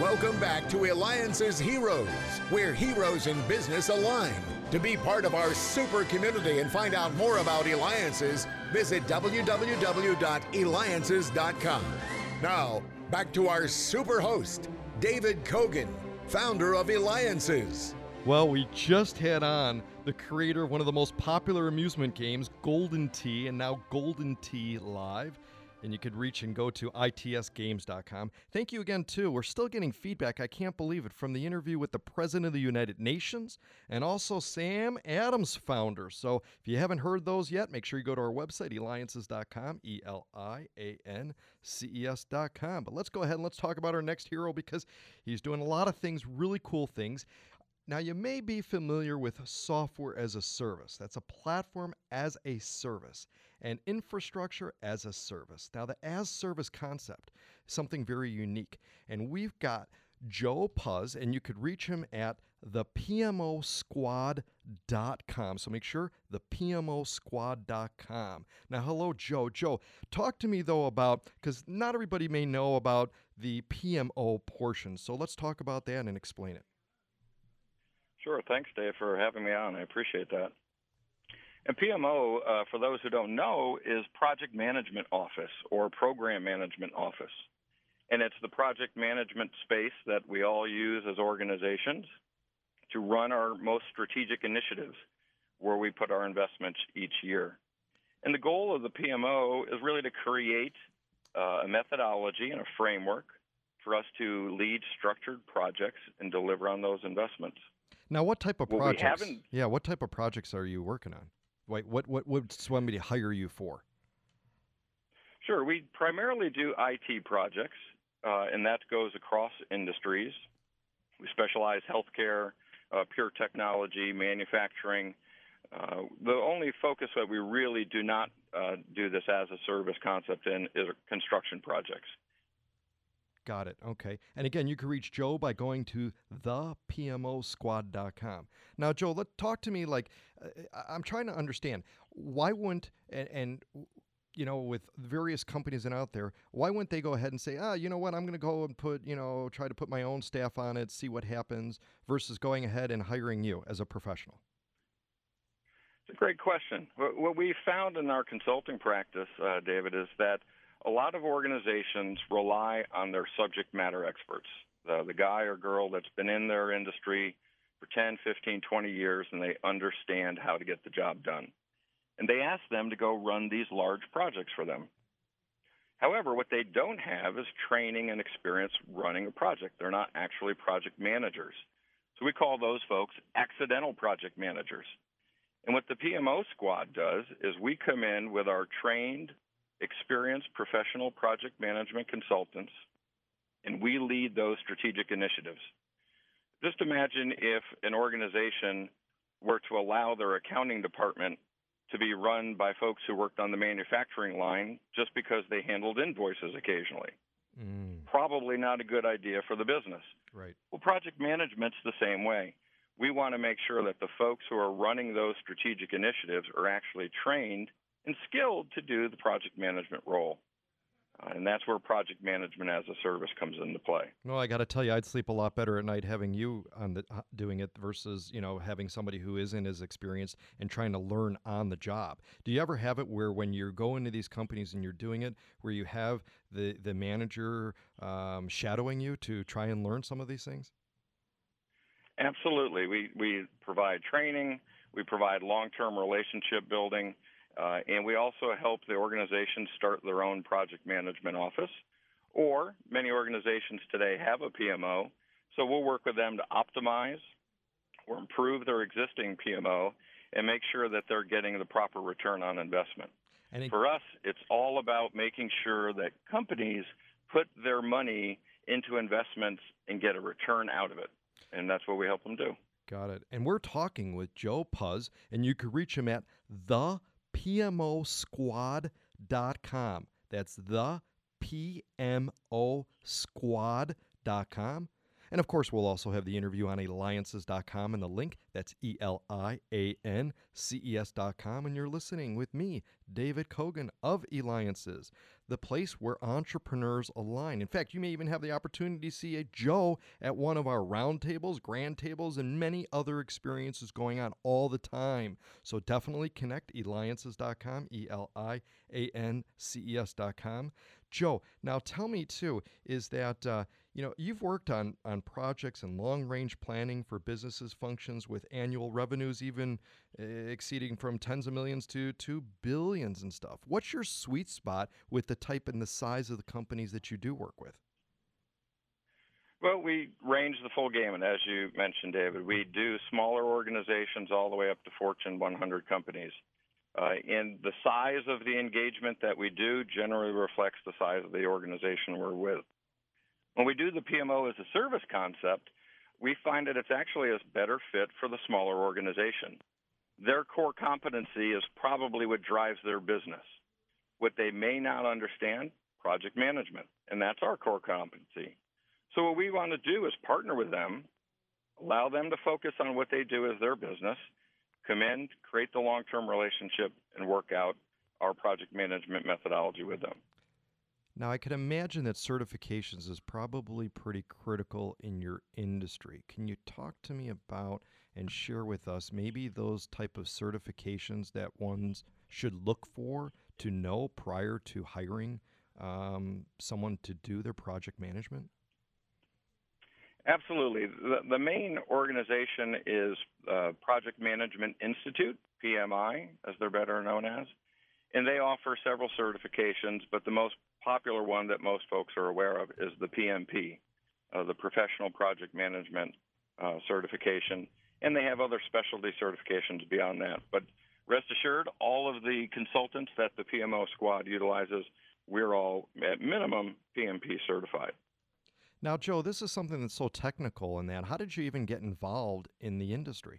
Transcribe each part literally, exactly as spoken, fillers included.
Welcome back to Alliance's Heroes, where heroes in business align. To be part of our super community and find out more about Alliances, visit w w w dot alliances dot com. Now, back to our super host, David Kogan, founder of Alliances. Well, we just had on the creator of one of the most popular amusement games, Golden Tee, and now Golden Tee Live. And you could reach and go to i t s games dot com. Thank you again, too. We're still getting feedback, I can't believe it, from the interview with the President of the United Nations and also Sam Adams, founder. So if you haven't heard those yet, make sure you go to our website, alliances dot com, E L I A N C E S dot com. But let's go ahead and let's talk about our next hero because he's doing a lot of things, really cool things. Now, you may be familiar with software as a service. That's a platform as a service and infrastructure as a service. Now, the as service concept is something very unique. And we've got Joe Puz, and you could reach him at the p m o squad dot com. So make sure the p m o squad dot com. Now, hello, Joe. Joe, talk to me, though, about, because not everybody may know about the P M O portion. So let's talk about that and explain it. Sure. Thanks, Dave, for having me on. I appreciate that. And P M O, uh, for those who don't know, is Project Management Office or Program Management Office. And it's the project management space that we all use as organizations to run our most strategic initiatives where we put our investments each year. And the goal of the P M O is really to create uh, a methodology and a framework for us to lead structured projects and deliver on those investments. Now, what type of well, projects? We haven't, yeah, what type of projects are you working on? Wait, what what would somebody hire you for? Sure, we primarily do I T projects, uh, and that goes across industries. We specialize healthcare, uh, pure technology, manufacturing. Uh, the only focus that we really do not uh, do this as a service concept in is construction projects. Got it. Okay. And again, you can reach Joe by going to the p m o squad dot com. Now, Joe, let talk to me like uh, I'm trying to understand why wouldn't and, and you know with various companies and out there, why wouldn't they go ahead and say, ah, you know what, I'm going to go and put you know try to put my own staff on it, see what happens, versus going ahead and hiring you as a professional? It's a great question. What we found in our consulting practice, uh, David, is that a lot of organizations rely on their subject matter experts, the, the guy or girl that's been in their industry for ten, fifteen, twenty years, and they understand how to get the job done. And they ask them to go run these large projects for them. However, what they don't have is training and experience running a project. They're not actually project managers. So we call those folks accidental project managers. And what the P M O squad does is we come in with our trained, experienced professional project management consultants, and we lead those strategic initiatives. Just imagine if an organization were to allow their accounting department to be run by folks who worked on the manufacturing line just because they handled invoices occasionally. Mm. Probably not a good idea for the business. Right. Well, project management's the same way. We want to make sure that the folks who are running those strategic initiatives are actually trained and skilled to do the project management role. Uh, and that's where project management as a service comes into play. Well, I got to tell you, I'd sleep a lot better at night having you on the uh, doing it versus, you know, having somebody who isn't as experienced and trying to learn on the job. Do you ever have it where when you go into these companies and you're doing it, where you have the, the manager um, shadowing you to try and learn some of these things? Absolutely. We, we provide training. We provide long-term relationship building. Uh, and we also help the organizations start their own project management office, or many organizations today have a P M O, so we'll work with them to optimize or improve their existing P M O and make sure that they're getting the proper return on investment. And it, For us, it's all about making sure that companies put their money into investments and get a return out of it, and that's what we help them do. Got it. And we're talking with Joe Puz, and you can reach him at the p m o squad dot com. That's the p m o squad dot com. And of course, we'll also have the interview on alliances dot com and the link. That's E L I A N C E S dot com. And you're listening with me, David Kogan of Alliances. the place where entrepreneurs align. In fact, you may even have the opportunity to see a Joe at one of our roundtables, grand tables, and many other experiences going on all the time. So definitely connect, eliances dot com, E L I A N C E S dot com. Joe, now tell me too, is that, uh, you know, you've worked on, on projects and long-range planning for businesses functions with annual revenues even uh, exceeding from tens of millions to, to billions and stuff. What's your sweet spot with the type and the size of the companies that you do work with? Well, we range the full gamut, as you mentioned, David. We do smaller organizations all the way up to Fortune one hundred companies. Uh, and the size of the engagement that we do generally reflects the size of the organization we're with. When we do the P M O as a service concept, we find that it's actually a better fit for the smaller organization. Their core competency is probably what drives their business. What they may not understand, project management, and that's our core competency. So what we want to do is partner with them, allow them to focus on what they do as their business, come in, create the long-term relationship, and work out our project management methodology with them. Now, I can imagine that certifications is probably pretty critical in your industry. Can you talk to me about and share with us maybe those type of certifications that ones should look for to know prior to hiring um, someone to do their project management? Absolutely. The, the main organization is uh, Project Management Institute, P M I, as they're better known as, and they offer several certifications, but the most popular one that most folks are aware of is the P M P, uh, the Professional Project Management uh, certification, and they have other specialty certifications beyond that. But rest assured, all of the consultants that the P M O squad utilizes, we're all, at minimum, P M P certified. Now, Joe, this is something that's so technical in that. How did you even get involved in the industry?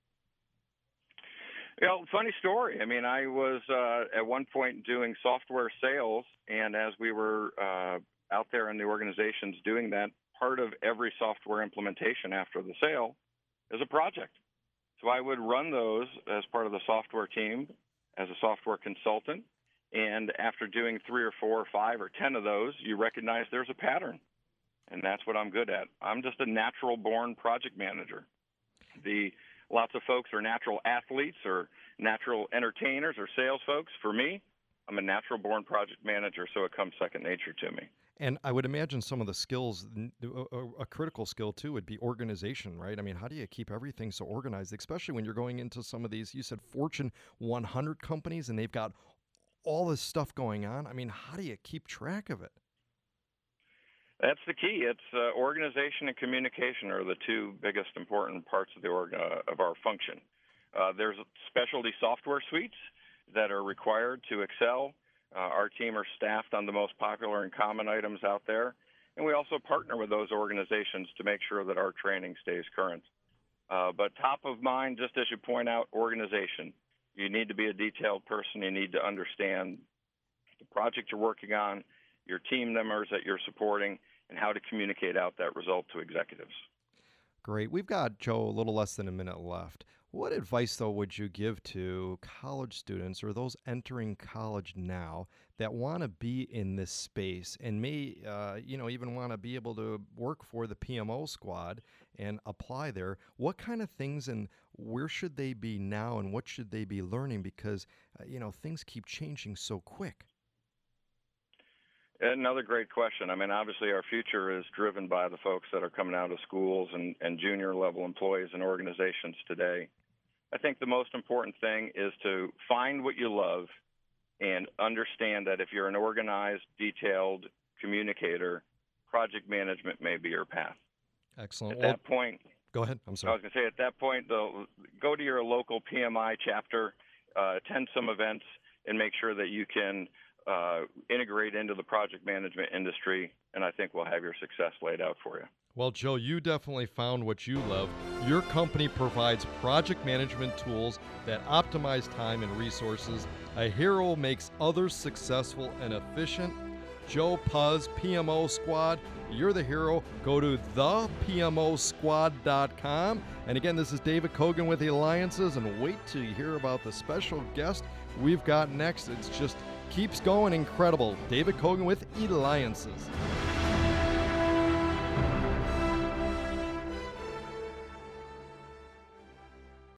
Well, funny story. I mean, I was uh, at one point doing software sales, and as we were uh, out there in the organizations doing that, part of every software implementation after the sale is a project. So I would run those as part of the software team as a software consultant, and after doing three or four or five or ten of those, you recognize there's a pattern. And that's what I'm good at. I'm just a natural-born project manager. The lots of folks are natural athletes or natural entertainers or sales folks. For me, I'm a natural-born project manager, so it comes second nature to me. And I would imagine some of the skills, a, a critical skill too, would be organization, right? I mean, how do you keep everything so organized, especially when you're going into some of these, you said Fortune one hundred companies, and they've got all this stuff going on. I mean, how do you keep track of it? That's the key. It's uh, organization and communication are the two biggest important parts of the org uh, of our function. Uh, there's specialty software suites that are required to excel. Uh, our team are staffed on the most popular and common items out there, and we also partner with those organizations to make sure that our training stays current. Uh, but top of mind, just as you point out, organization. You need to be a detailed person. You need to understand the project you're working on, your team members that you're supporting, and how to communicate out that result to executives. Great. We've got, Joe, a little less than a minute left. What advice, though, would you give to college students or those entering college now that want to be in this space and may, uh, you know, even want to be able to work for the P M O squad and apply there? What kind of things and where should they be now and what should they be learning? Because, uh, you know, things keep changing so quick. Another great question. I mean, obviously our future is driven by the folks that are coming out of schools and, and junior level employees and organizations today. I think the most important thing is to find what you love and understand that if you're an organized, detailed communicator, project management may be your path. Excellent. At well, that point, go ahead. I'm sorry. I was going to say at that point, though, go to your local P M I chapter, uh, attend some events, and make sure that you can Uh, integrate into the project management industry, and I think we'll have your success laid out for you. Well, Joe, you definitely found what you love. Your company provides project management tools that optimize time and resources. A hero makes others successful and efficient. Joe Puz, P M O Squad, you're the hero. Go to the P M O squad dot com. And again, this is David Kogan with the Alliances, and wait till you hear about the special guest we've got next. It's just keeps going incredible. David Kogan with Eliances.